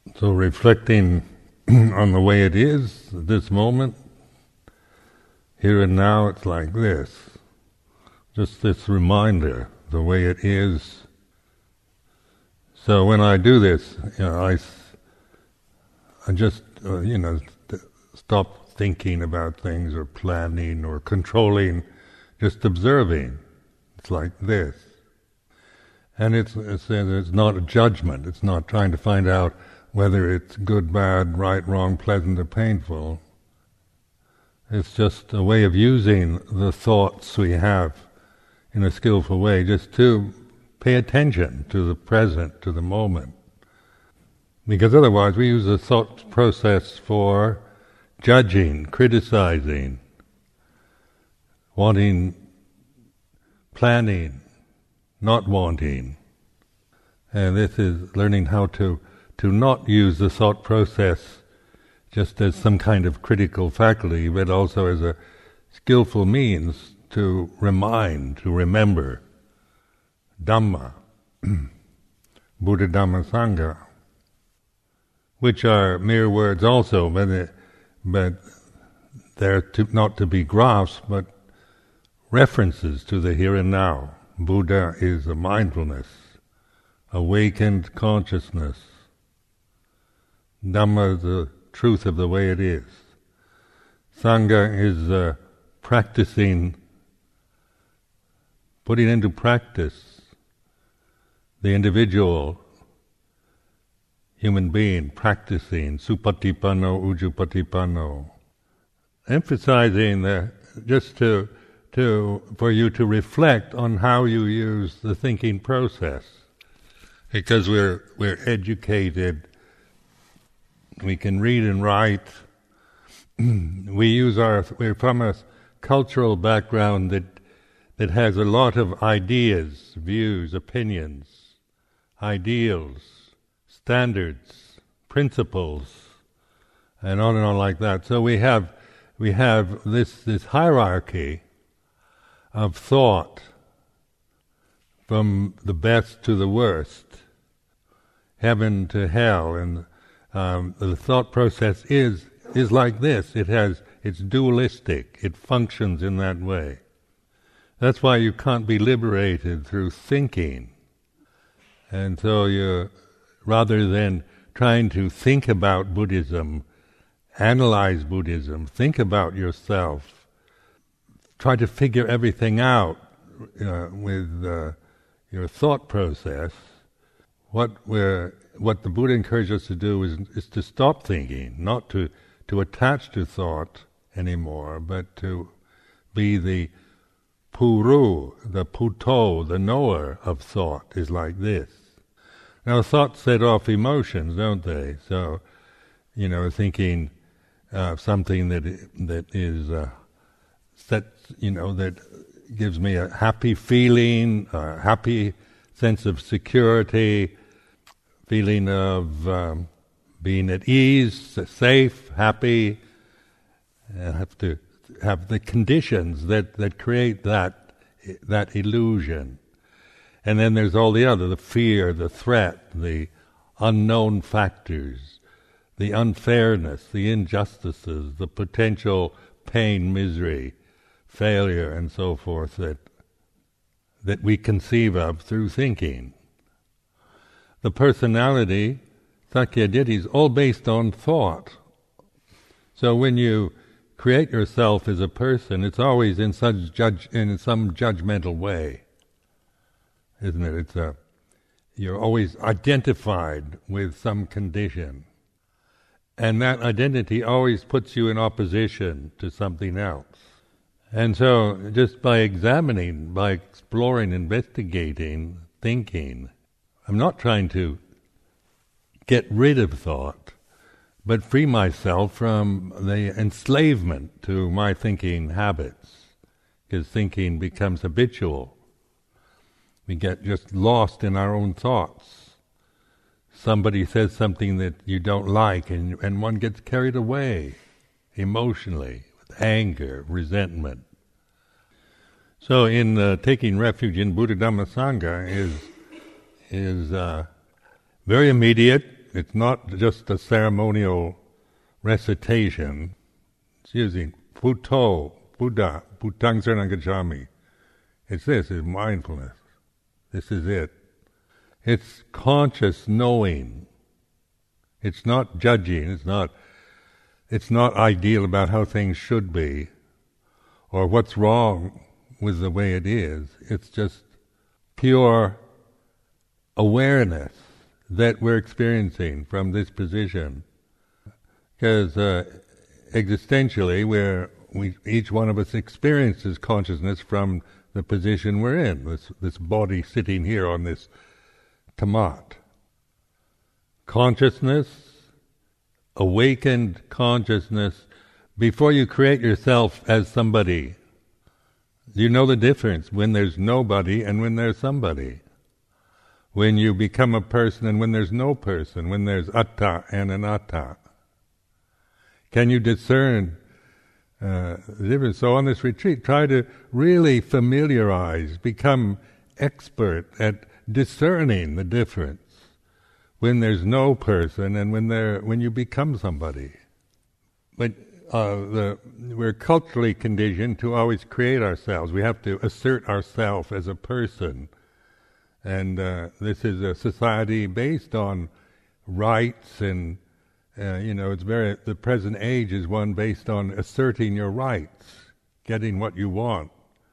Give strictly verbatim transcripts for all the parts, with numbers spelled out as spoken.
So reflecting on the way it is, this moment, here and now, it's like this. Just this reminder, the way it is. So when I do this, you know, I, I just, uh, you know, stop thinking about things or planning or controlling, just observing. It's like this. And it's, it's, it's not a judgment. It's not trying to find out whether it's good, bad, right, wrong, pleasant, or painful. It's just a way of using the thoughts we have in a skillful way, just to pay attention to the present, to the moment. Because otherwise we use the thought process for judging, criticizing, wanting, planning, not wanting. And this is learning how to, to not use the thought process just as some kind of critical faculty, but also as a skillful means to remind, to remember Dhamma, Buddha, Dhamma, Sangha, which are mere words also, but, it, but they're to, not to be grasped, but references to the here and now. Buddha is a mindfulness, awakened consciousness. Dhamma is the truth of the way it is. Sangha is uh, practicing, putting into practice the individual human being, practicing supatipanno, ujupatipanno, emphasizing the, just to to for you to reflect on how you use the thinking process, because we're we're educated. We can read and write. We use our, we're from a cultural background that that has a lot of ideas, views, opinions, ideals, standards, principles, and on and on like that. So we have we have this this hierarchy of thought, from the best to the worst, heaven to hell, and Um, the thought process is is like this. It has it's dualistic. It functions in that way. That's why you can't be liberated through thinking. And so you, rather than trying to think about Buddhism, analyze Buddhism, think about yourself, try to figure everything out uh, with uh, your thought process. What we're What the Buddha encourages us to do is, is to stop thinking, not to, to attach to thought anymore, but to be the puru, the puto, the knower of thought, is like this. Now thoughts set off emotions, don't they? So, you know, thinking uh, something that that is uh, set, you know, that gives me a happy feeling, a happy sense of security, feeling of um, being at ease, safe, happy. I have to have the conditions that, that create that that illusion. And then there's all the other, the fear, the threat, the unknown factors, the unfairness, the injustices, the potential pain, misery, failure, and so forth that that we conceive of through thinking. The personality, Sakyaditthi, is all based on thought. So when you create yourself as a person, it's always in such judge in some judgmental way, isn't it? It's a you're always identified with some condition, and that identity always puts you in opposition to something else. And so, just by examining, by exploring, investigating, thinking, I'm not trying to get rid of thought, but free myself from the enslavement to my thinking habits, because thinking becomes habitual. We get just lost in our own thoughts. Somebody says something that you don't like, and, and one gets carried away emotionally with anger, resentment. So in uh, taking refuge in Buddha, Dhamma, Sangha is is uh, very immediate, It's not just a ceremonial recitation. It's using Buddho, Buddha, Buddhaṃ Saranam Gacchāmi. It's this, it's mindfulness. This is it. It's conscious knowing. It's not judging. It's not. It's not ideal about how things should be, or what's wrong with the way it is. It's just pure awareness that we're experiencing from this position. Because uh, existentially, we're, we each one of us experiences consciousness from the position we're in. This this body sitting here on this tamat. Consciousness, awakened consciousness, before you create yourself as somebody, you know the difference when there's nobody and when there's somebody. When you become a person and when there's no person, when there's atta and anatta. Can you discern uh, the difference? So on this retreat, try to really familiarize, become expert at discerning the difference when there's no person and when there when you become somebody. But uh, the, we're culturally conditioned to always create ourselves. We have to assert ourselves as a person. And uh, this is a society based on rights and, uh, you know, it's very, the present age is one based on asserting your rights, getting what you want,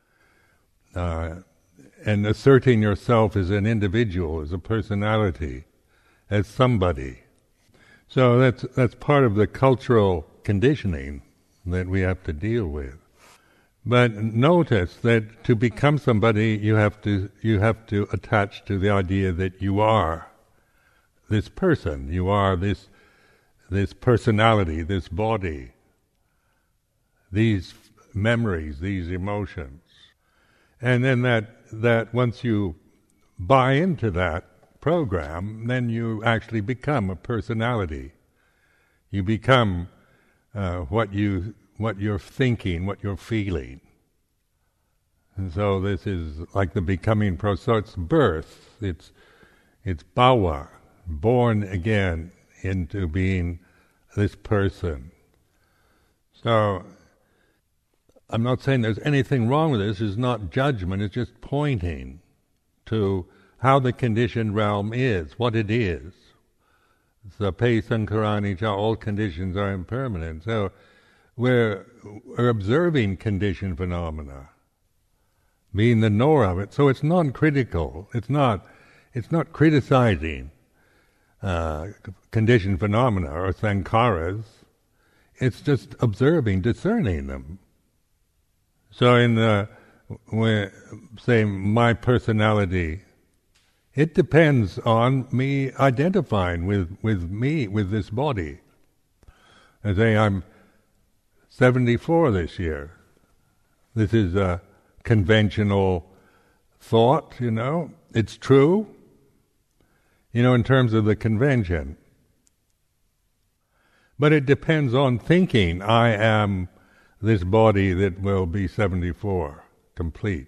uh, and asserting yourself as an individual, as a personality, as somebody. So that's that's part of the cultural conditioning that we have to deal with. But notice that to become somebody, you have to you have to attach to the idea that you are this person, you are this this personality, this body, these memories, these emotions, and then that that once you buy into that program, then you actually become a personality. You become uh, what you what you're thinking, what you're feeling. And so this is like the becoming process. So it's birth. It's it's bhava, born again into being this person. So I'm not saying there's anything wrong with this. It's not judgment. It's just pointing to how the conditioned realm is, what it is. Sape sankarani cha, all conditions are impermanent. So we're, we're observing conditioned phenomena, being the knower of it. So it's non-critical. It's not. It's not criticizing uh, conditioned phenomena or sankharas. It's just observing, discerning them. So in the, when, say, my personality, it depends on me identifying with, with me, with this body. I say I'm seventy-four this year. This is a conventional thought, you know. It's true, you know, in terms of the convention. But it depends on thinking, I am this body that will be seventy-four, complete.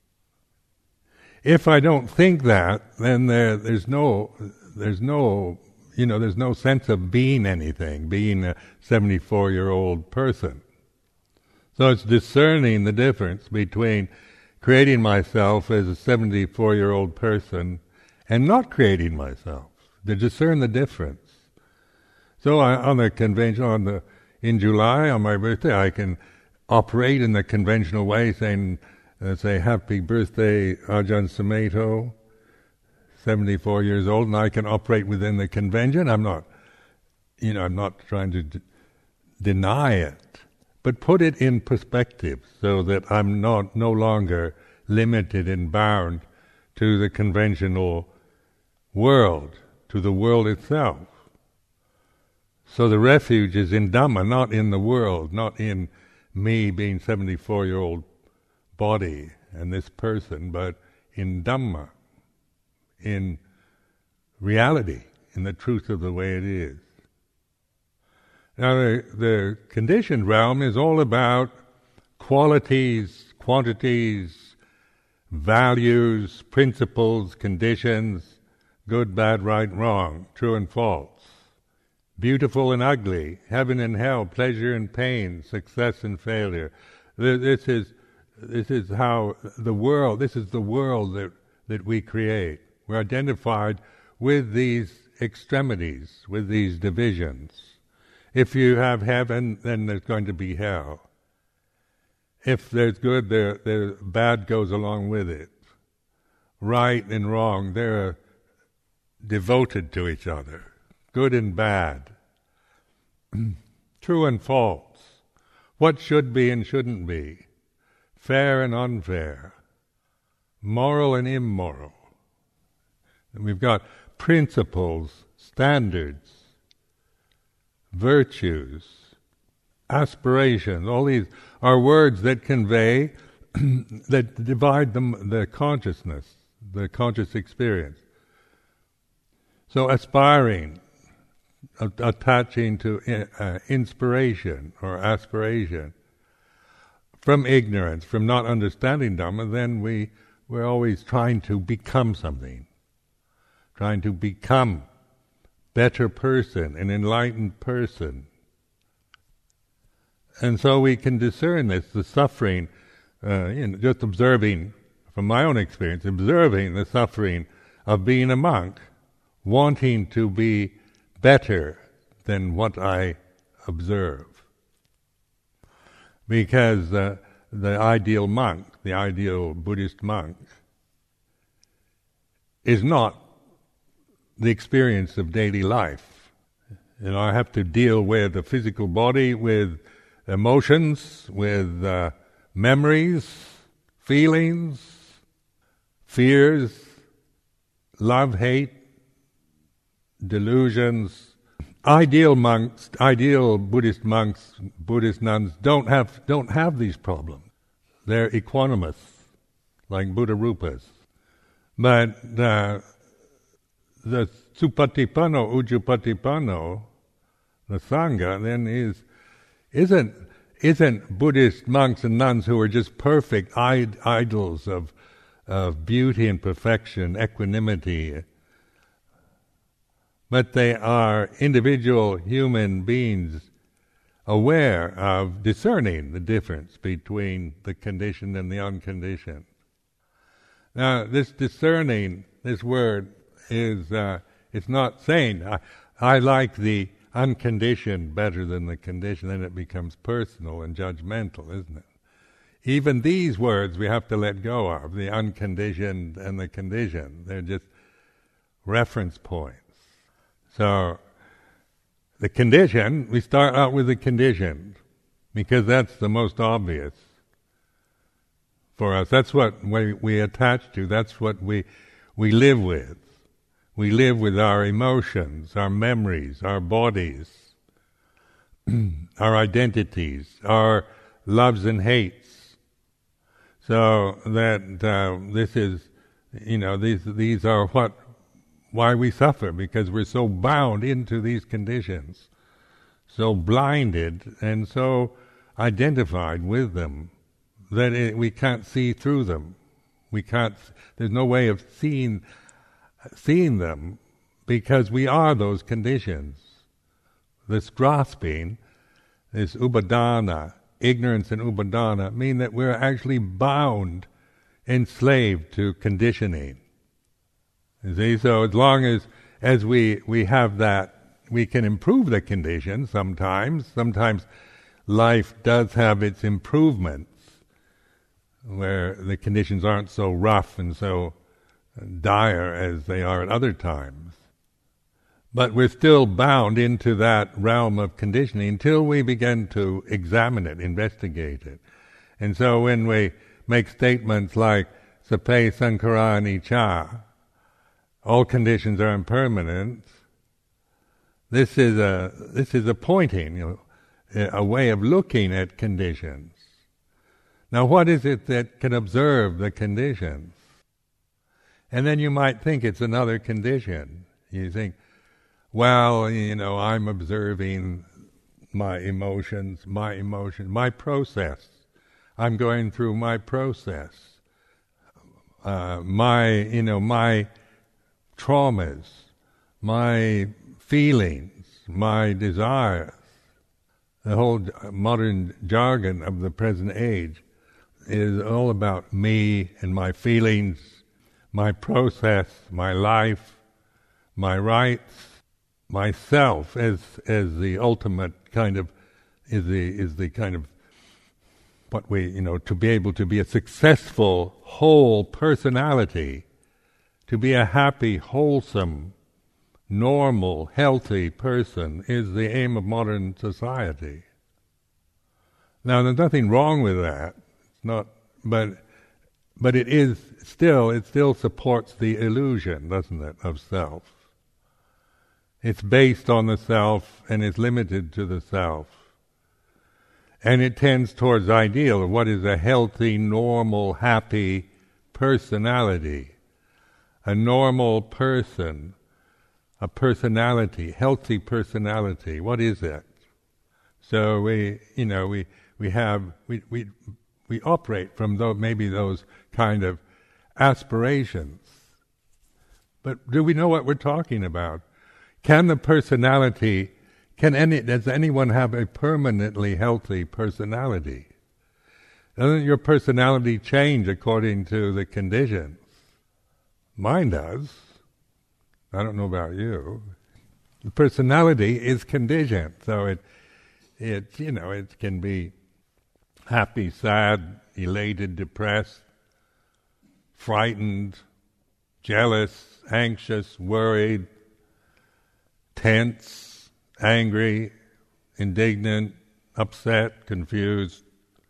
If I don't think that, then there, there's no, there's no, you know, there's no sense of being anything, being a seventy-four-year-old person. So it's discerning the difference between creating myself as a seventy-four-year-old person and not creating myself, to discern the difference. So I, on the convention, on the in July, on my birthday, I can operate in the conventional way, saying, Uh, say, happy birthday, Ajahn Sumedho, seventy-four years old, and I can operate within the convention. I'm not, you know, I'm not trying to d- deny it, but put it in perspective so that I'm not no longer limited and bound to the conventional world, to the world itself. So the refuge is in Dhamma, not in the world, not in me being seventy-four-year-old body and this person, but in Dhamma, in reality, in the truth of the way it is. Now the, the conditioned realm is all about qualities, quantities, values, principles, conditions good, bad, right, wrong, true and false, beautiful and ugly, heaven and hell, pleasure and pain, success and failure. This is this is how the world. This is the world that that we create. We're identified with these extremities, with these divisions. If you have heaven, then there's going to be hell. If there's good, there, there bad goes along with it. Right and wrong, they're devoted to each other. Good and bad. True and false. What should be and shouldn't be. Fair and unfair. Moral and immoral. And we've got principles, standards, virtues, aspirations. All these are words that convey, that divide the, the consciousness, the conscious experience. So aspiring, a- attaching to uh, inspiration or aspiration, from ignorance, from not understanding Dhamma, then we, we're always trying to become something, trying to become better person, an enlightened person. And so we can discern this, the suffering, uh, you know, just observing, from my own experience, observing the suffering of being a monk, wanting to be better than what I observe. Because uh, the ideal monk, the ideal Buddhist monk, is not the experience of daily life. You know, I have to deal with the physical body, with emotions, with uh, memories, feelings, fears, love, hate, delusions. Ideal monks, ideal Buddhist monks, Buddhist nuns don't have don't have these problems. They're equanimous, like Buddha Rupas. But uh, the Supatipanno, Ujjapatipanno, the Sangha, then is isn't isn't Buddhist monks and nuns who are just perfect id- idols of of beauty and perfection, equanimity. But they are individual human beings aware of discerning the difference between the conditioned and the unconditioned. Now, this discerning, this word, is uh, it's not saying, I, I like the unconditioned better than the conditioned, then it becomes personal and judgmental, isn't it? Even these words we have to let go of, the unconditioned and the conditioned. They're just reference points. So, the condition, we start out with the conditioned, because that's the most obvious for us. That's what we, we attach to, that's what we we live with. We live with our emotions, our memories, our bodies, our identities, our loves and hates. So that uh, this is, you know, these these are what why we suffer, because we're so bound into these conditions, so blinded and so identified with them that it, we can't see through them. We can't. There's no way of seeing seeing them, because we are those conditions. This grasping, this upadana, ignorance and upadana, mean that we're actually bound, enslaved to conditioning. You see, so as long as as we we have that, we can improve the conditions sometimes. Sometimes life does have its improvements, where the conditions aren't so rough and so dire as they are at other times. But we're still bound into that realm of conditioning until we begin to examine it, investigate it. And so when we make statements like "Sape sankhara anicca," all conditions are impermanent, this is a this is a pointing, you know, a way of looking at conditions. Now, what is it that can observe the conditions? And then you might think it's another condition. You think, well, you know, I'm observing my emotions, my emotion, my process. I'm going through my process. Uh, my, you know, my traumas, my feelings, my desires. The whole modern jargon of the present age is all about me and my feelings, my process, my life, my rights, myself as as the ultimate kind of is the is the kind of what we you know to be able to be a successful whole personality, to be a happy, wholesome, normal, healthy person is the aim of modern society. Now, there's nothing wrong with that. It's not, but but it is still it still supports the illusion, doesn't it, of self. It's based on the self and is limited to the self. And it tends towards the ideal of what is a healthy, normal, happy personality. A normal person, a personality, healthy personality. What is it? So we, you know, we we have we we we operate from those, maybe those kind of aspirations. But do we know what we're talking about? Can the personality, can any, does anyone have a permanently healthy personality? Doesn't your personality change according to the conditions? Mine does. I don't know about you. The personality is conditioned, so it, it, you know, it can be happy, sad, elated, depressed, frightened, jealous, anxious, worried, tense, angry, indignant, upset, confused.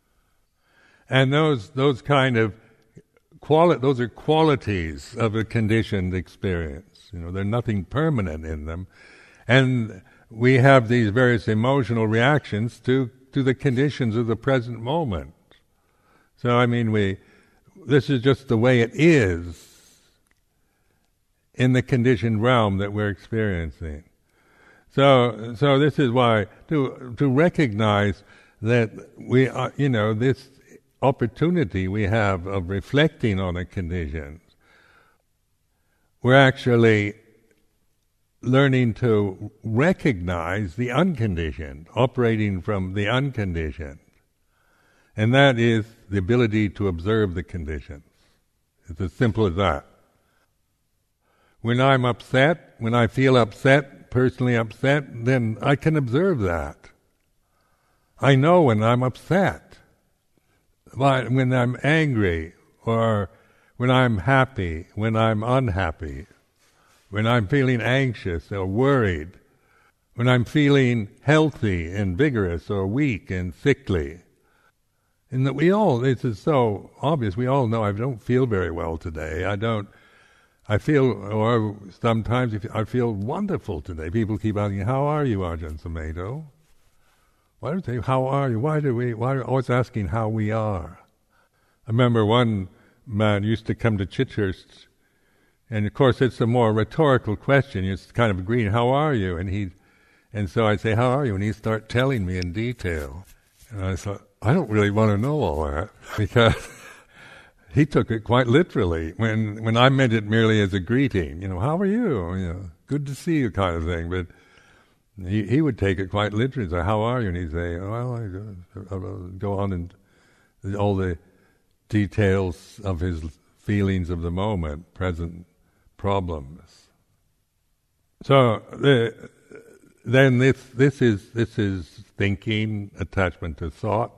And those those kind of quali- those are qualities of a conditioned experience. You know, there's nothing permanent in them. And we have these various emotional reactions to, to the conditions of the present moment. So I mean we this is just the way it is in the conditioned realm that we're experiencing. So, so this is why to to recognize that we are, you know, this opportunity we have of reflecting on the conditions, we're actually learning to recognize the unconditioned, operating from the unconditioned, and that is the ability to observe the conditions. It's as simple as that. When I'm upset, when I feel upset, personally upset, then I can observe that. I know when I'm upset. But when I'm angry, or when I'm happy, when I'm unhappy, when I'm feeling anxious or worried, when I'm feeling healthy and vigorous or weak and sickly. And that we all, this is so obvious, we all know I don't feel very well today. I don't I feel, or sometimes I feel wonderful today. People keep asking, "How are you, Ajahn Sumedho?" Why do they? How are you? Why do we? Why are always asking how we are? I remember one man used to come to Chichurst, and of course it's a more rhetorical question. It's kind of agreeing, "How are you?" And he, and so I'd say, "How are you?" And he'd start telling me in detail, and I thought, I don't really want to know all that because. He took it quite literally when when I meant it merely as a greeting. You know, how are you? You know, good to see you, kind of thing. But he he would take it quite literally. Say, how are you? And he'd say, well, I go on and all the details of his feelings of the moment, present problems. So the, then this this is this is thinking, attachment to thought,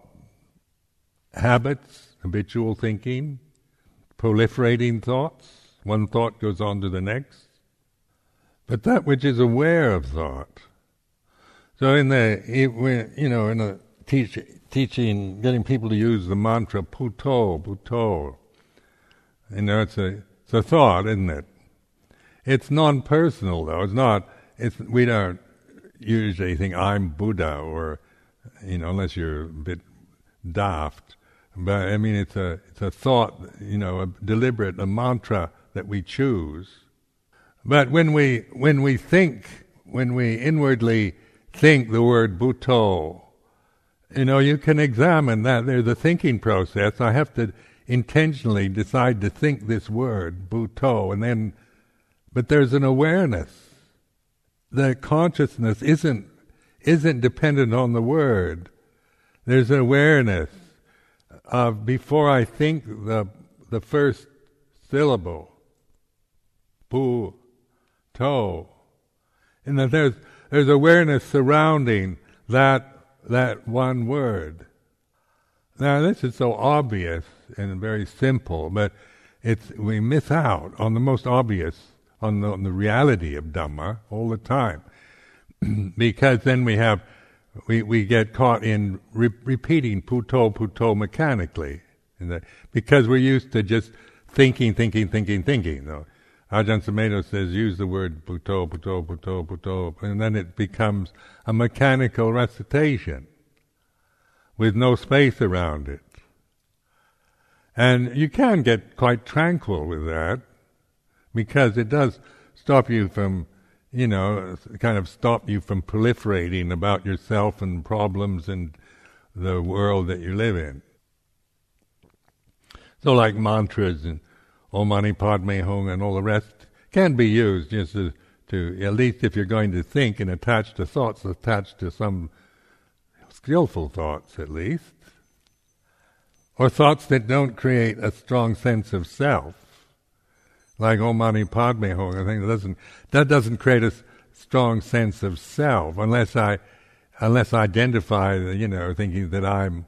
habits. Habitual thinking, proliferating thoughts, one thought goes on to the next. But that which is aware of thought. So in the, you know, in a teach, teaching, getting people to use the mantra Bhutto, Bhutto, you know, it's a, it's a thought, isn't it? It's non-personal though, it's not, it's, we don't usually think I'm Buddha or, you know, unless you're a bit daft. But I mean, it's a it's a thought, you know, a deliberate, a mantra that we choose. But when we when we think, when we inwardly think the word Bhutto, you know, you can examine that. There's a thinking process. I have to intentionally decide to think this word Bhutto, and then but there's an awareness. The consciousness isn't isn't dependent on the word. There's an awareness of, before I think the the first syllable, pu, to, and that there's there's awareness surrounding that that one word. Now this is so obvious and very simple, but it's we miss out on the most obvious, on the, on the reality of Dhamma all the time, because then we have we we get caught in re- repeating puto puto mechanically, the, because we're used to just thinking, thinking, thinking, thinking. No. Ajahn Sumedho says, use the word puto, puto, puto, puto, and then it becomes a mechanical recitation with no space around it. And you can get quite tranquil with that, because it does stop you from, you know, kind of stop you from proliferating about yourself and problems and the world that you live in. So like mantras and Om Mani Padme Hum and all the rest can be used just to, to, at least if you're going to think and attach to thoughts, attach to some skillful thoughts at least, or thoughts that don't create a strong sense of self, like Om Mani Padme Hum. I think that doesn't that doesn't create a s- strong sense of self unless I unless I identify, you know, thinking that I'm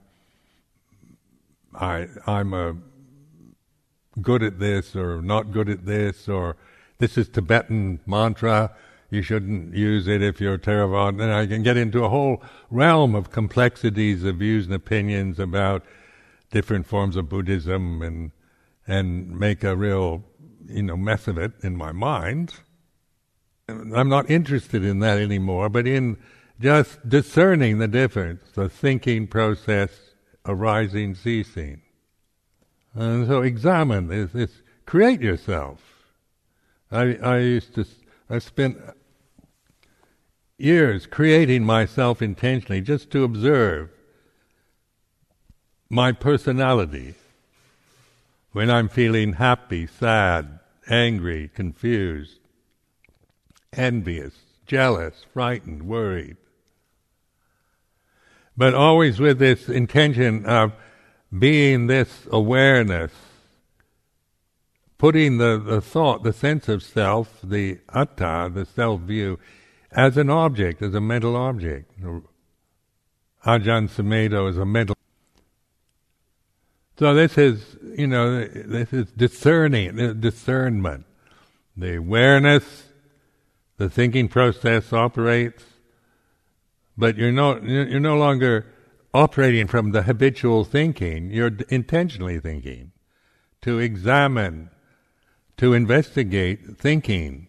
I I'm a good at this or not good at this, or this is Tibetan mantra, you shouldn't use it if you're Theravada. Then I can get into a whole realm of complexities of views and opinions about different forms of Buddhism, and and make a real, you know, mess of it in my mind. I'm not interested in that anymore, but in just discerning the difference, the thinking process arising, ceasing. And so examine this, this create yourself. I I used to, I spent years creating myself intentionally just to observe my personality when I'm feeling happy, sad, angry, confused, envious, jealous, frightened, worried. But always with this intention of being this awareness, putting the, the thought, the sense of self, the atta, the self-view, as an object, as a mental object. Ajahn Sumedho is a mental. So this is, you know, this is discerning, discernment. The awareness, the thinking process operates, but you're no, you're no longer operating from the habitual thinking. You're intentionally thinking, to examine, to investigate thinking,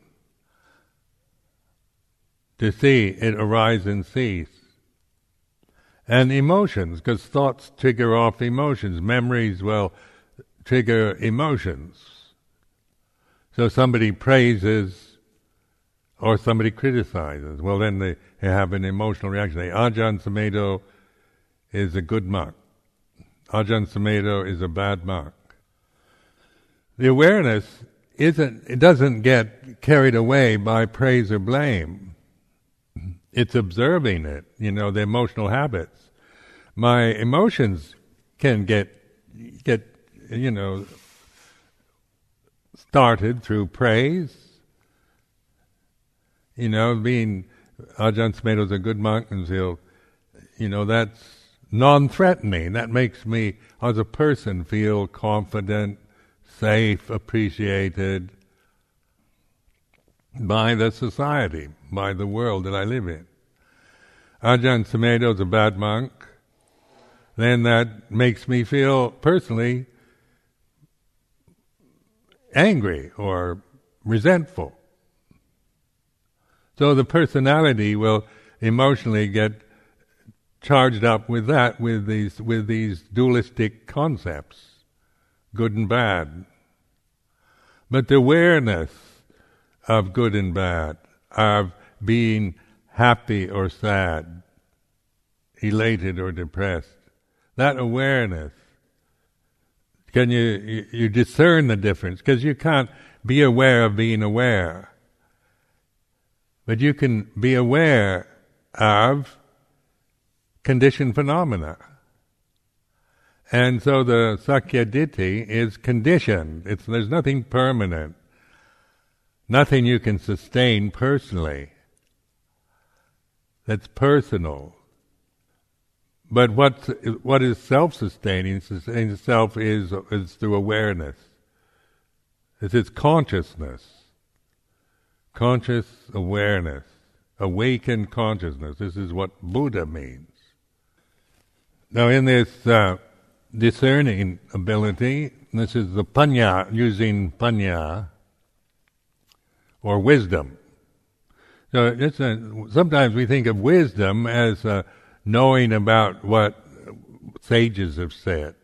to see it arise and cease. And emotions, because thoughts trigger off emotions. Memories will trigger emotions. So somebody praises or somebody criticizes. Well, then they have an emotional reaction. They, Ajahn Sumedho is a good monk. Ajahn Sumedho is a bad monk. The awareness isn't, it doesn't get carried away by praise or blame. It's observing it, you know, the emotional habits. My emotions can get, get, you know, started through praise. You know, being Ajahn Sumedho's a good monk, and he'll, you know, that's non-threatening. That makes me, as a person, feel confident, safe, appreciated by the society, by the world that I live in. Ajahn Sumedho is a bad monk, then that makes me feel personally angry or resentful. So the personality will emotionally get charged up with that, with these with these dualistic concepts, good and bad. But the awareness of good and bad, of being happy or sad, elated or depressed, that awareness, can you, you, you discern the difference? Because you can't be aware of being aware. But you can be aware of conditioned phenomena. And so the Sakyaditi is conditioned. It's, there's nothing permanent, nothing you can sustain personally. That's personal. But what what is self-sustaining, sustaining itself is, is through awareness. It's its consciousness. Conscious awareness. Awakened consciousness. This is what Buddha means. Now in this uh, discerning ability, this is the panya, using panya, or wisdom. So it's a, sometimes we think of wisdom as uh, knowing about what sages have said.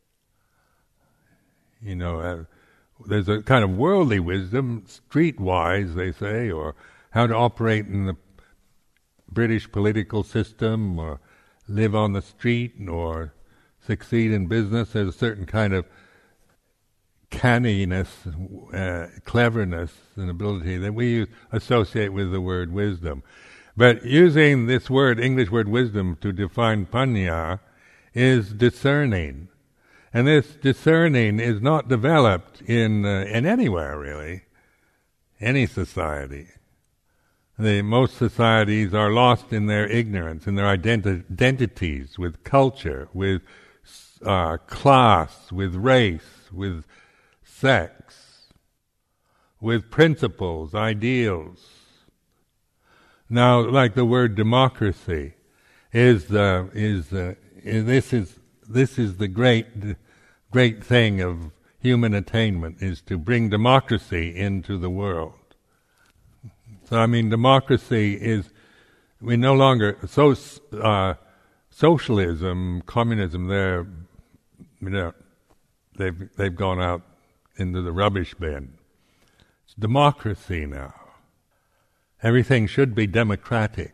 You know, uh, there's a kind of worldly wisdom, streetwise, they say, or how to operate in the British political system, or live on the street, or succeed in business. There's a certain kind of canniness, uh, cleverness, and ability that we use, associate with the word wisdom. But using this word, English word wisdom, to define panya is discerning. And this discerning is not developed in uh, in anywhere, really, any society. The, most societies are lost in their ignorance, in their identi- identities with culture, with uh, class, with race, with sex, with principles, ideals. Now, like the word democracy, is the is the is, this is this is the great great thing of human attainment, is to bring democracy into the world. So, I mean, democracy is, we no longer, so, uh, socialism, communism, they're, you know, they've, they've gone out into the rubbish bin. It's democracy now. Everything should be democratic.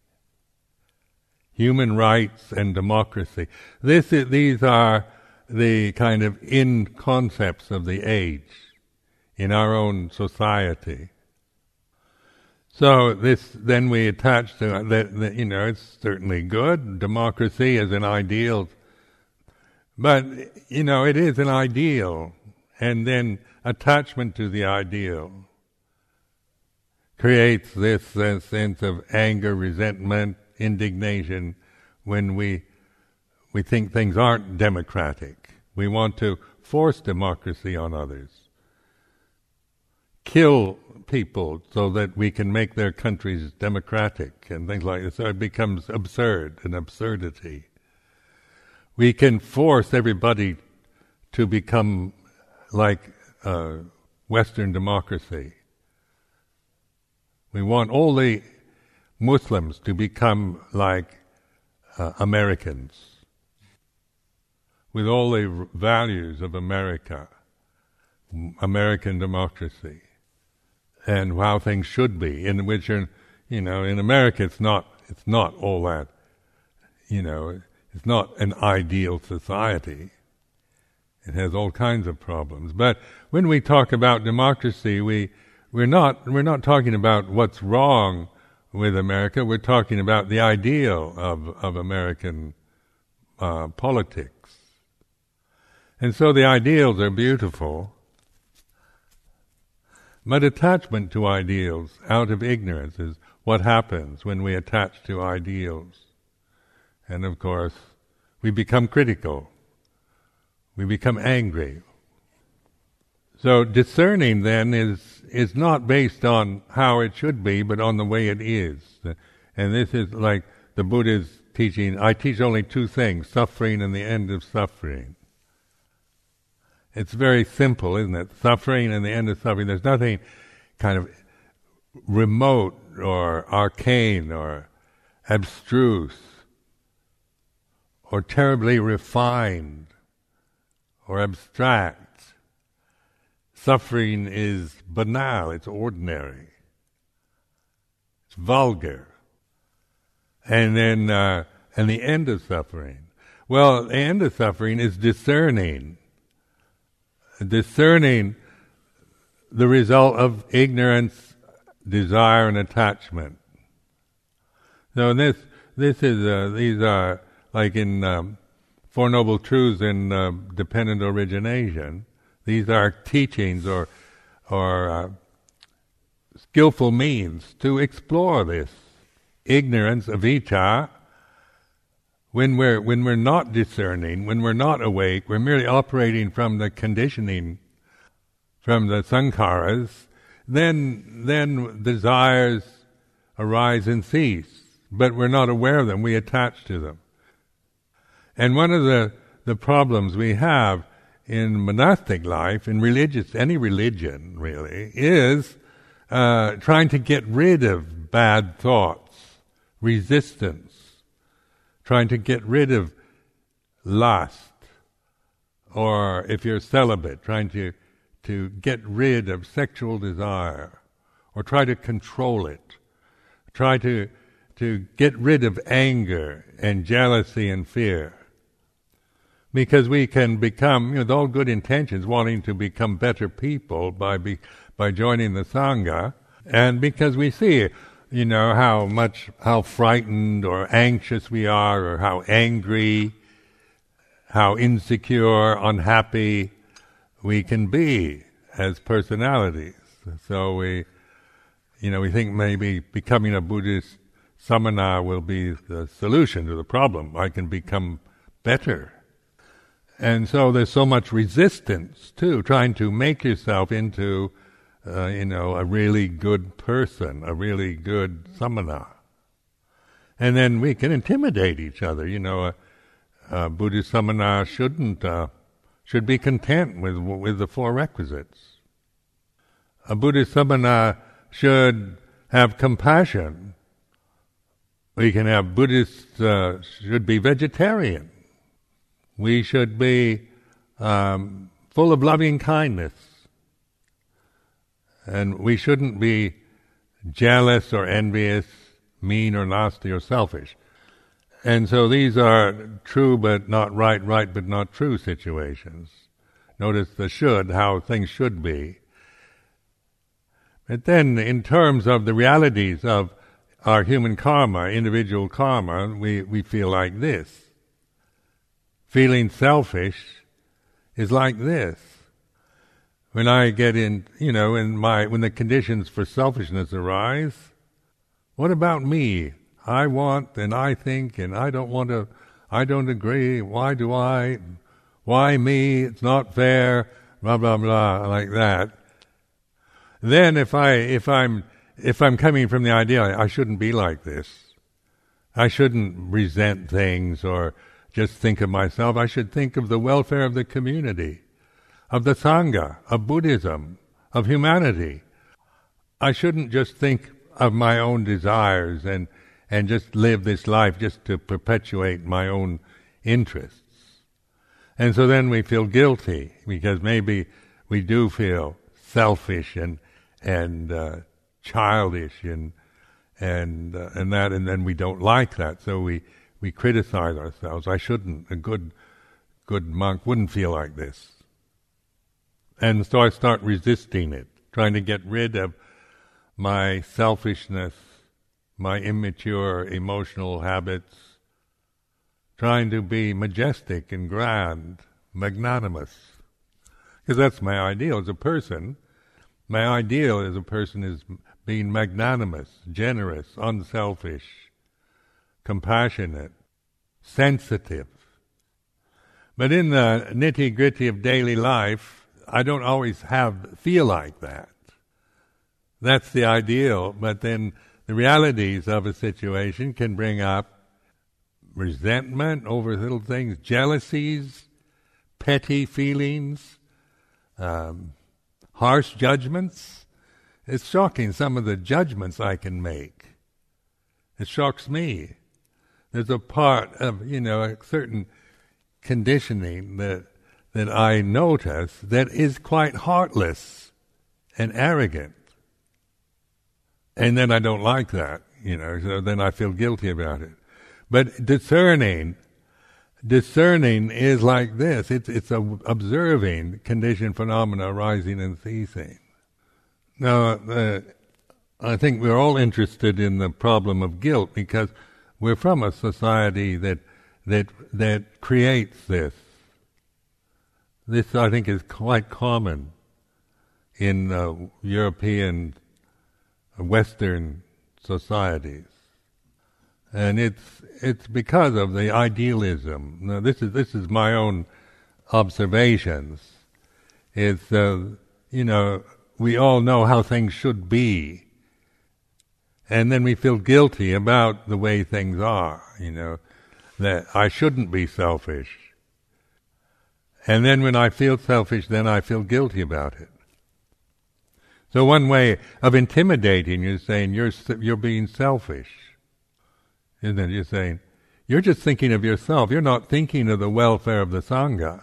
Human rights and democracy. This is, these are the kind of in concepts of the age in our own society. So this, then we attach to that, that, you know, it's certainly good. Democracy is an ideal, but you know, it is an ideal, and then attachment to the ideal creates this uh, sense of anger, resentment, indignation when we we think things aren't democratic. We want to force democracy on others, kill people so that we can make their countries democratic and things like this. So it becomes absurd, an absurdity. We can force everybody to become like uh, Western democracy. We want all the Muslims to become like uh, Americans, with all the r- values of America, American democracy, and how things should be. In which, are, you know, in America, it's not it's not all that. You know, it's not an ideal society. It has all kinds of problems. But when we talk about democracy, we we're not we're not talking about what's wrong with America. We're talking about the ideal of of American uh, politics. And so the ideals are beautiful. But attachment to ideals out of ignorance is what happens when we attach to ideals. And of course, we become critical. We become angry. So discerning then is is not based on how it should be, but on the way it is. And this is like the Buddha's teaching. I teach only two things, suffering and the end of suffering. It's very simple, isn't it? Suffering and the end of suffering. There's nothing kind of remote or arcane or abstruse or terribly refined or abstract. Suffering is banal, it's ordinary, it's vulgar. And then, uh, and the end of suffering. Well, the end of suffering is discerning. Discerning the result of ignorance, desire, and attachment. So this this is uh, these are like in um, Four Noble Truths in uh, Dependent Origination. These are teachings or or uh, skillful means to explore this ignorance, avijja. When we're when we're not discerning, when we're not awake, we're merely operating from the conditioning, from the sankharas. Then then desires arise and cease, but we're not aware of them. We attach to them. And one of the the problems we have in monastic life, in religious any religion really, is uh, trying to get rid of bad thoughts, resistance. Trying to get rid of lust, or if you're celibate, trying to to get rid of sexual desire, or try to control it, try to to get rid of anger and jealousy and fear, because we can become, you know, with all good intentions, wanting to become better people by be, by joining the sangha, and because we see, you know, how much, how frightened or anxious we are, or how angry, how insecure, unhappy we can be as personalities. So we, you know, we think maybe becoming a Buddhist samana will be the solution to the problem. I can become better. And so there's so much resistance, too, trying to make yourself into Uh, you know, a really good person, a really good samana. And then we can intimidate each other. You know, a, a Buddhist samana shouldn't, uh, should be content with with the four requisites. A Buddhist samana should have compassion. We can have Buddhists, uh, should be vegetarian. We should be um, full of loving kindness. And we shouldn't be jealous or envious, mean or nasty or selfish. And so these are true but not right, right but not true situations. Notice the should, how things should be. But then in terms of the realities of our human karma, individual karma, we, we feel like this. Feeling selfish is like this. When I get in, you know, in my when the conditions for selfishness arise, what about me? I want and I think and I don't want to, I don't agree. Why do I? Why me? It's not fair. Blah blah blah, like that. Then, if I if I'm if I'm coming from the idea I shouldn't be like this, I shouldn't resent things or just think of myself. I should think of the welfare of the community, of the Sangha, of Buddhism, of humanity. I shouldn't just think of my own desires and, and just live this life just to perpetuate my own interests. And so then we feel guilty because maybe we do feel selfish and and uh, childish and and uh, and that, and then we don't like that, so we, we criticize ourselves. I shouldn't. A good good monk wouldn't feel like this. And so I start resisting it, trying to get rid of my selfishness, my immature emotional habits, trying to be majestic and grand, magnanimous. Because that's my ideal as a person. My ideal as a person is being magnanimous, generous, unselfish, compassionate, sensitive. But in the nitty-gritty of daily life, I don't always have feel like that. That's the ideal, but then the realities of a situation can bring up resentment over little things, jealousies, petty feelings, um, harsh judgments. It's shocking, some of the judgments I can make. It shocks me. There's a part of, you know, a certain conditioning that that I notice that is quite heartless and arrogant. And then I don't like that, you know, so then I feel guilty about it. But discerning, discerning is like this. It's it's a observing conditioned phenomena arising and ceasing. Now, uh, I think we're all interested in the problem of guilt because we're from a society that that that creates this. This, I think, is quite common in uh, European, Western societies, and it's it's because of the idealism. Now, this is this is my own observations. It's uh, you know we all know how things should be, and then we feel guilty about the way things are. You know that I shouldn't be selfish. And then when I feel selfish, then I feel guilty about it. So one way of intimidating you is saying, you're you're being selfish. And then you're saying, you're just thinking of yourself. You're not thinking of the welfare of the Sangha.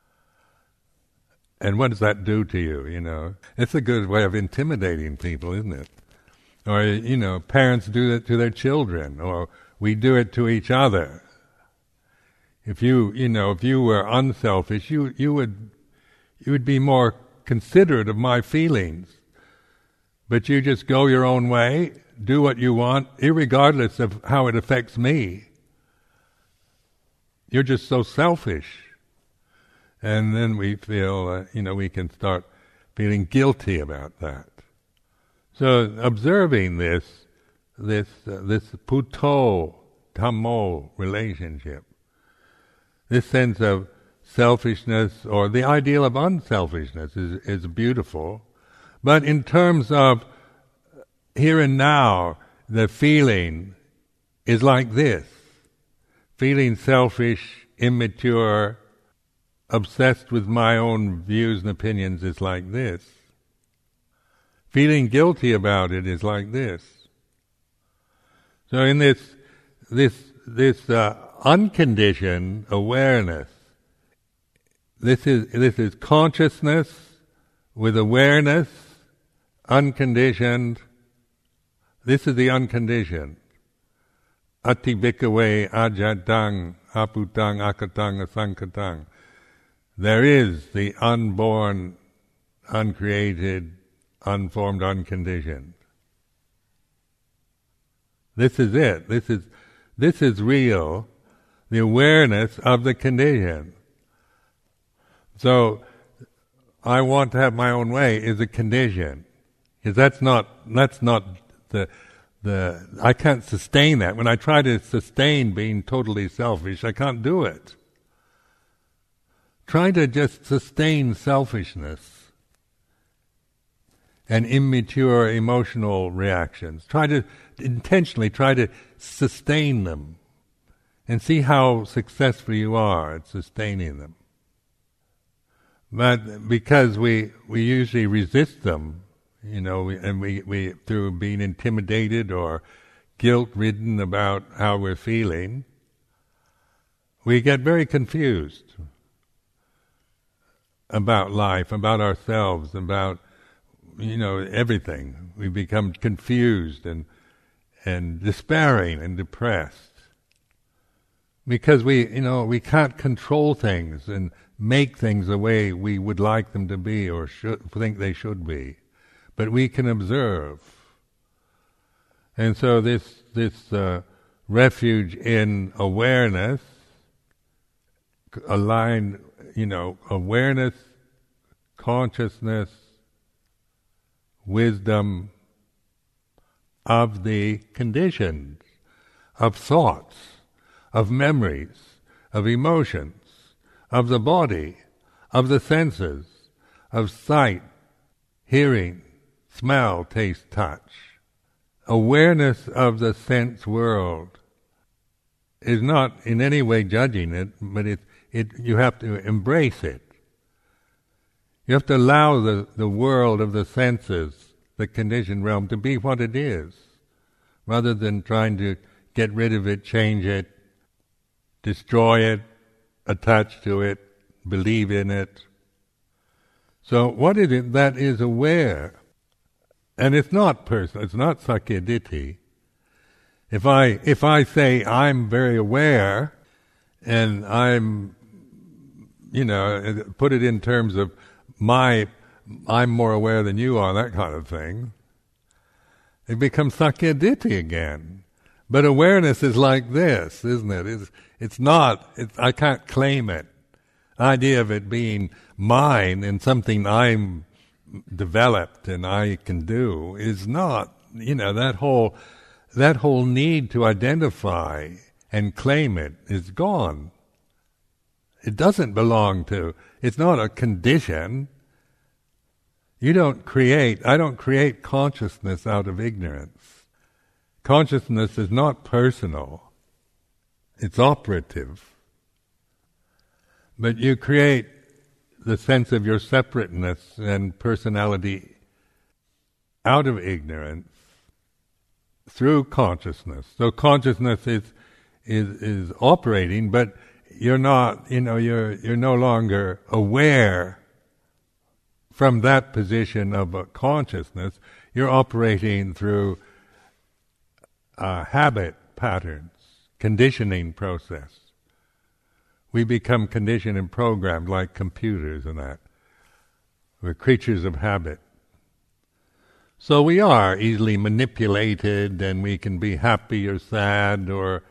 And what does that do to you, you know? It's a good way of intimidating people, isn't it? Or, you know, parents do it to their children, or we do it to each other. If you, you know, if you were unselfish, you you would you would be more considerate of my feelings. But you just go your own way, do what you want, irregardless of how it affects me. You're just so selfish. And then we feel, uh, you know, we can start feeling guilty about that. So observing this, this, uh, this Puto Dhammo relationship, this sense of selfishness, or the ideal of unselfishness, is, is beautiful. But in terms of here and now, the feeling is like this. Feeling selfish, immature, obsessed with my own views and opinions is like this. Feeling guilty about it is like this. So in this, this, this uh, unconditioned awareness, this is this is consciousness with awareness, unconditioned. This is the unconditioned. Ati bhikkhave ajatang aputang akatang asankatang. There is the unborn, uncreated, unformed, unconditioned. This is it. This is this is real. The awareness of the condition. So, I want to have my own way is a condition, because that's not that's not the the I can't sustain that. When I try to sustain being totally selfish, I can't do it. Try to just sustain selfishness and immature emotional reactions. Try to intentionally try to sustain them. And see how successful you are at sustaining them. But because we we usually resist them, you know, we, and we, we through being intimidated or guilt-ridden about how we're feeling, we get very confused about life, about ourselves, about, you know, everything. We become confused and and despairing and depressed. Because we, you know, we can't control things and make things the way we would like them to be or should think they should be, but we can observe. And so this this uh, refuge in awareness, aligned, you know, awareness, consciousness, wisdom of the conditions, of thoughts, of memories, of emotions, of the body, of the senses, of sight, hearing, smell, taste, touch. Awareness of the sense world is not in any way judging it, but it, it you have to embrace it. You have to allow the, the world of the senses, the conditioned realm, to be what it is, rather than trying to get rid of it, change it, destroy it, attach to it, believe in it. So what is it that is aware? And it's not personal, it's not sakkayaditthi. If I if I say I'm very aware, and I'm, you know, put it in terms of my I'm more aware than you are, that kind of thing. It becomes Sakya Ditti again. But awareness is like this, isn't it? It's, it's not, it's, I can't claim it. The idea of it being mine and something I'm developed and I can do is not, you know, that whole, that whole need to identify and claim it is gone. It doesn't belong to, it's not a condition. You don't create, I don't create consciousness out of ignorance. Consciousness is not personal. It's operative. But you create the sense of your separateness and personality out of ignorance through consciousness. So consciousness is is is operating, but you're not, you know, you're you're no longer aware from that position of a consciousness. You're operating through uh, habit patterns, conditioning process. We become conditioned and programmed like computers and that. We're creatures of habit. So we are easily manipulated, and we can be happy or sad or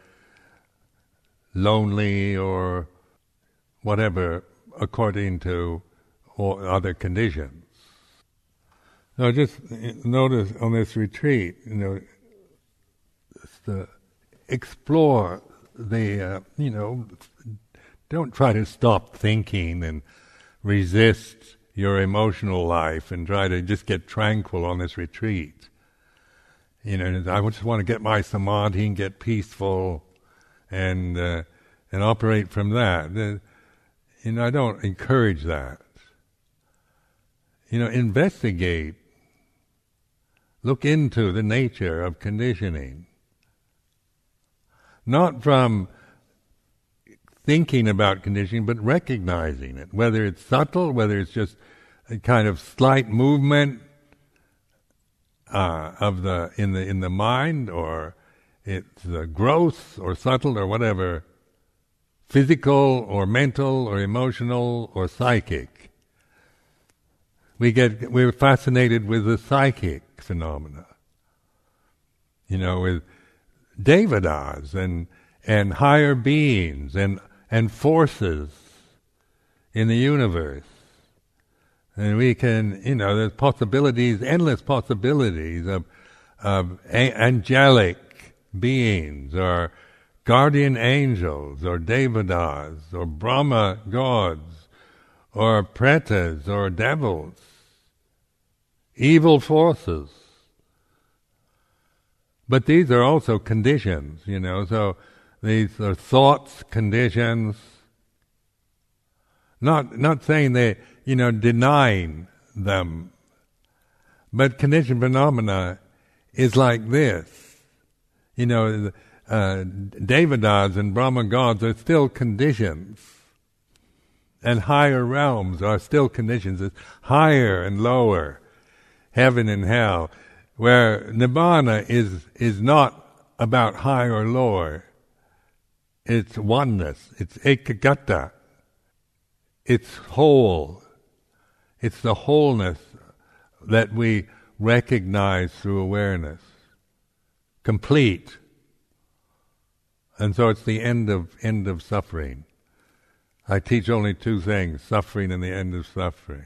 lonely or whatever according to or other conditions. Now just notice on this retreat, you know, the explore the, uh, you know, don't try to stop thinking and resist your emotional life and try to just get tranquil on this retreat. You know, I just want to get my samadhi and get peaceful and uh, and operate from that. Uh, you know, I don't encourage that. You know, investigate. Look into the nature of conditioning. Not from thinking about conditioning, but recognizing it, whether it's subtle, whether it's just a kind of slight movement uh, of the in the in the mind, or it's the growth, or subtle, or whatever, physical, or mental, or emotional, or psychic. We get we're fascinated with the psychic phenomena. You know, with devatas and and higher beings and and forces in the universe. And we can, you know, there's possibilities, endless possibilities of, of a- angelic beings, or guardian angels, or devatas, or Brahma gods, or pretas, or devils, evil forces. But these are also conditions, you know, so these are thoughts, conditions. Not not saying they, you know, denying them. But conditioned phenomena is like this. You know, uh, devatas and Brahma gods are still conditions. And higher realms are still conditions. It's higher and lower, heaven and hell, where Nibbana is is not about high or lower. It's oneness, it's ekagata, it's whole. It's the wholeness that we recognize through awareness. Complete. And so it's the end of end of suffering. I teach only two things, suffering and the end of suffering.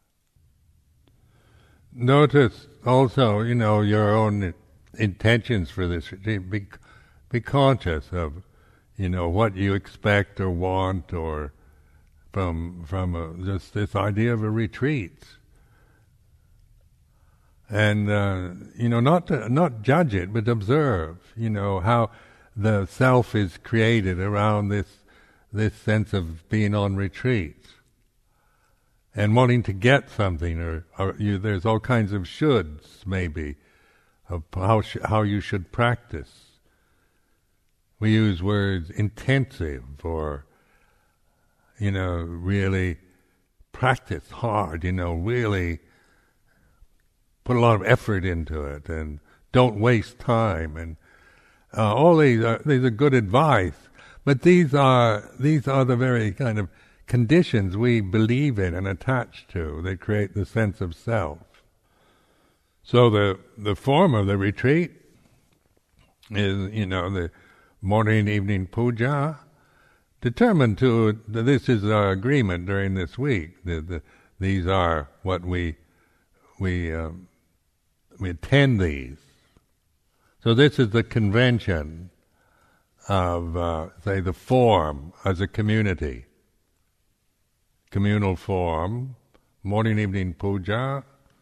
Notice also, you know, your own intentions for this. Be, be conscious of, you know, what you expect or want, or from from a, just this idea of a retreat, and uh, you know, not to, not judge it, but observe, you know, how the self is created around this this sense of being on retreat and wanting to get something, or, or you, there's all kinds of shoulds maybe of how sh- how you should practice. We use words intensive, or, you know, really practice hard, you know, really put a lot of effort into it, and don't waste time, and uh, all these are, these are good advice, but these are these are the very kind of conditions we believe in and attach to that create the sense of self. So the the form of the retreat is, you know, the morning and evening puja, determined to, this is our agreement during this week, the, the, these are what we, we, um, we attend these. So this is the convention of, uh, say, the form as a community. Communal form, morning, evening puja,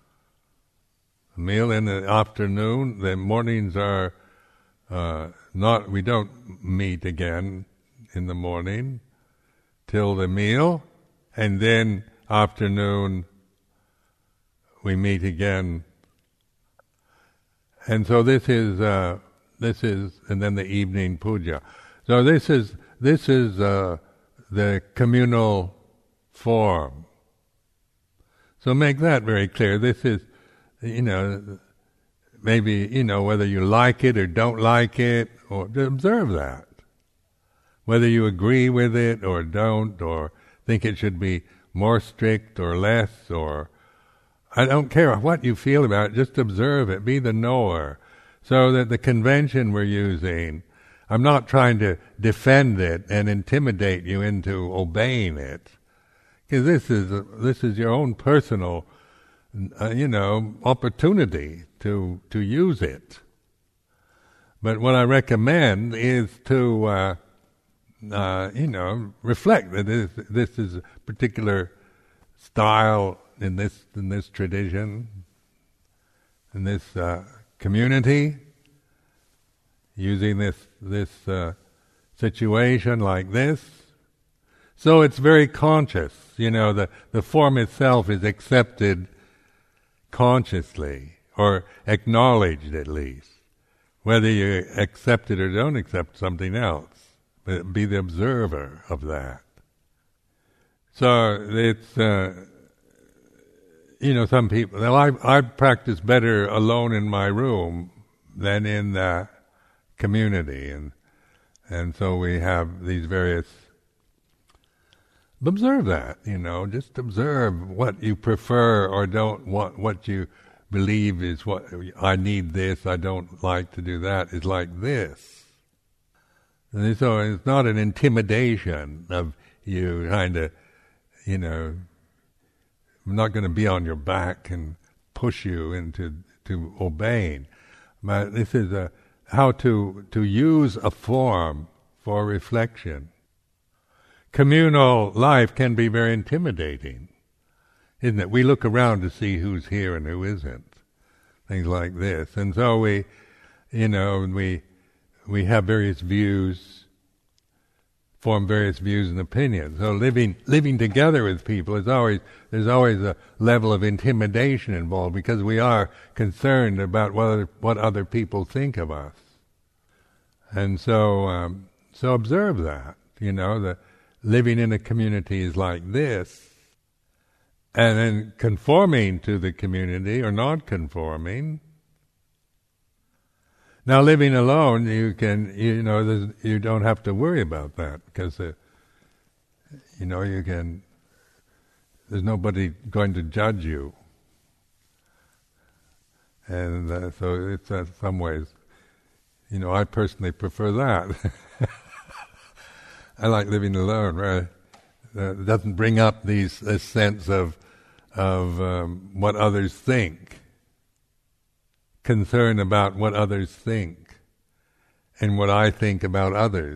meal in the afternoon. The mornings are uh, not, we don't meet again in the morning till the meal, and then afternoon we meet again. And so this is, uh, this is, and then the evening puja. So this is, this is uh, the communal form. So make that very clear. This is, you know, maybe, you know, whether you like it or don't like it, or observe that. Whether you agree with it or don't, or think it should be more strict or less, or I don't care what you feel about it, just observe it, be the knower. So that the convention we're using, I'm not trying to defend it and intimidate you into obeying it, because this is this is your own personal, uh, you know, opportunity to to use it. But what I recommend is to, uh, uh, you know, reflect that this this is a particular style in this in this tradition, in this uh, community, using this this uh, situation like this. So it's very conscious, you know, the, the form itself is accepted consciously, or acknowledged at least. Whether you accept it or don't accept something else, but be the observer of that. So it's, uh, you know, some people, well, I, I practice better alone in my room than in the community, and and so we have these various. Observe that, you know, just observe what you prefer or don't want, what you believe is what, I need this, I don't like to do that, is like this. And so it's not an intimidation of you trying to, you know, I'm not going to be on your back and push you into to obeying. But this is a, how to, to use a form for reflection. Communal life can be very intimidating, isn't it? We look around to see who's here and who isn't, things like this. And so we, you know, we we have various views, form various views and opinions. So living living together with people is always, there's always a level of intimidation involved, because we are concerned about what other, what other people think of us. And so, um, so observe that, you know, the living in a community is like this, and then conforming to the community or not conforming. Now, living alone, you can, you know, you don't have to worry about that, because, uh, you know, you can, there's nobody going to judge you. And uh, so it's uh, some ways, you know, I personally prefer that. I like living alone, right? Uh, it doesn't bring up these this sense of of um, what others think, concern about what others think, and what I think about others.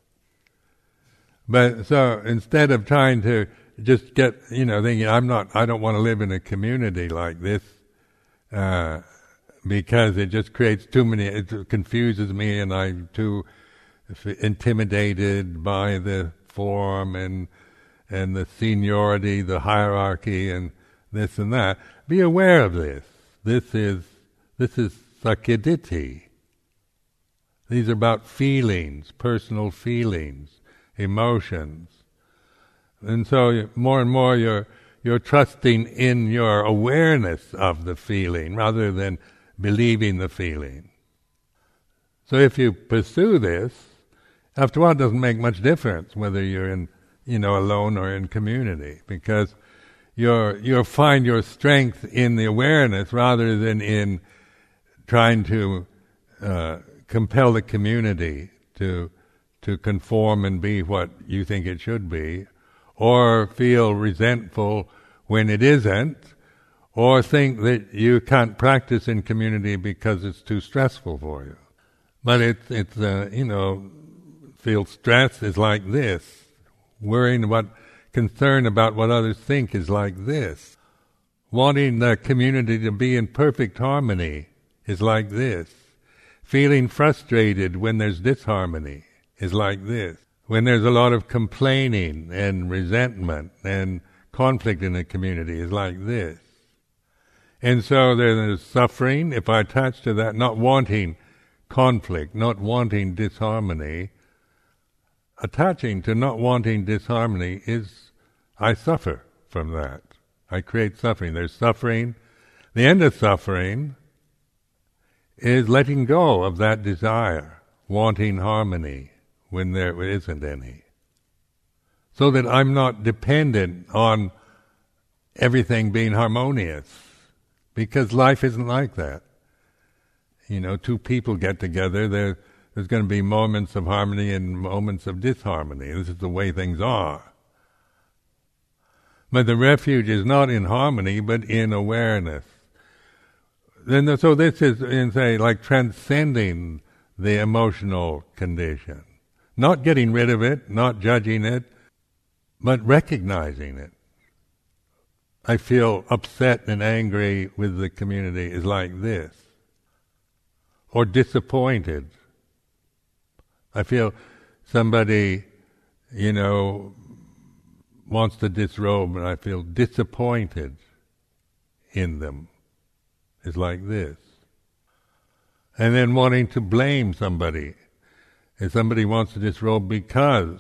But so instead of trying to just get, you know, thinking I'm not, I don't want to live in a community like this, uh, because it just creates too many, it confuses me, and I'm too intimidated by the form and and the seniority, the hierarchy, and this and that. Be aware of this. This is this is sakyaditi. These are about feelings, personal feelings, emotions, and so more and more you're you're trusting in your awareness of the feeling rather than believing the feeling. So if you pursue this, after a while, it doesn't make much difference whether you're in you know, alone or in community, because you're, you'll find your strength in the awareness rather than in trying to uh, compel the community to to conform and be what you think it should be, or feel resentful when it isn't, or think that you can't practice in community because it's too stressful for you. But it's, it's uh, you know, feel stress is like this. Worrying about, concern about what others think is like this. Wanting the community to be in perfect harmony is like this. Feeling frustrated when there's disharmony is like this. When there's a lot of complaining and resentment and conflict in a community is like this. And so there's suffering. If I attach to that, not wanting conflict, not wanting disharmony, attaching to not wanting disharmony is, I suffer from that. I create suffering. There's suffering. The end of suffering is letting go of that desire, wanting harmony when there isn't any. So that I'm not dependent on everything being harmonious, because life isn't like that. You know, two people get together, there, there's going to be moments of harmony and moments of disharmony. This is the way things are. But the refuge is not in harmony, but in awareness. Then, so this is, in say, like transcending the emotional condition. Not getting rid of it, not judging it, but recognizing it. I feel upset and angry with the community is like this. Or disappointed. I feel somebody, you know, wants to disrobe and I feel disappointed in them is like this. And then wanting to blame somebody. If somebody wants to disrobe because,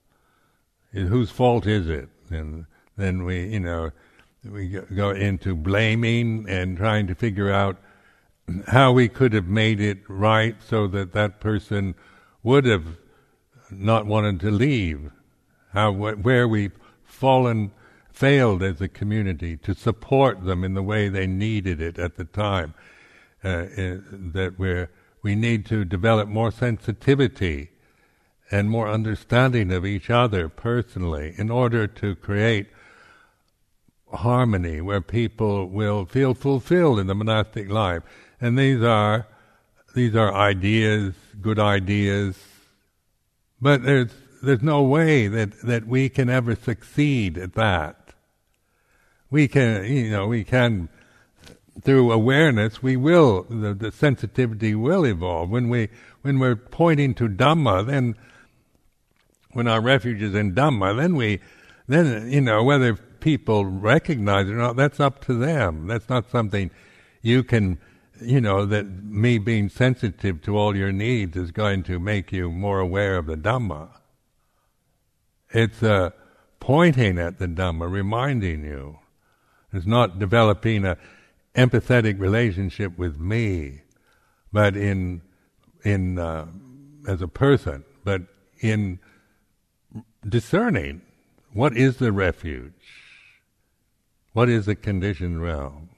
whose fault is it? And then we, you know, we go into blaming and trying to figure out how we could have made it right so that that person would have not wanted to leave. How, where we've fallen, failed as a community to support them in the way they needed it at the time. Uh, that we're We need to develop more sensitivity and more understanding of each other personally in order to create harmony where people will feel fulfilled in the monastic life. And these are these are ideas, good ideas, but there's there's no way that, that we can ever succeed at that. We can, you know, we can. Through awareness, we will, the, the sensitivity will evolve. When, we, when we're pointing to Dhamma, then, when our refuge is in Dhamma, then we, then, you know, whether people recognize it or not, that's up to them. That's not something you can, you know, that me being sensitive to all your needs is going to make you more aware of the Dhamma. It's uh, pointing at the Dhamma, reminding you. It's not developing a empathetic relationship with me, but in in uh, as a person, but in discerning what is the refuge, what is the conditioned realm,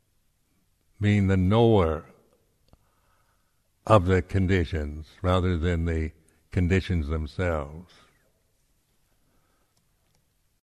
being the knower of the conditions rather than the conditions themselves.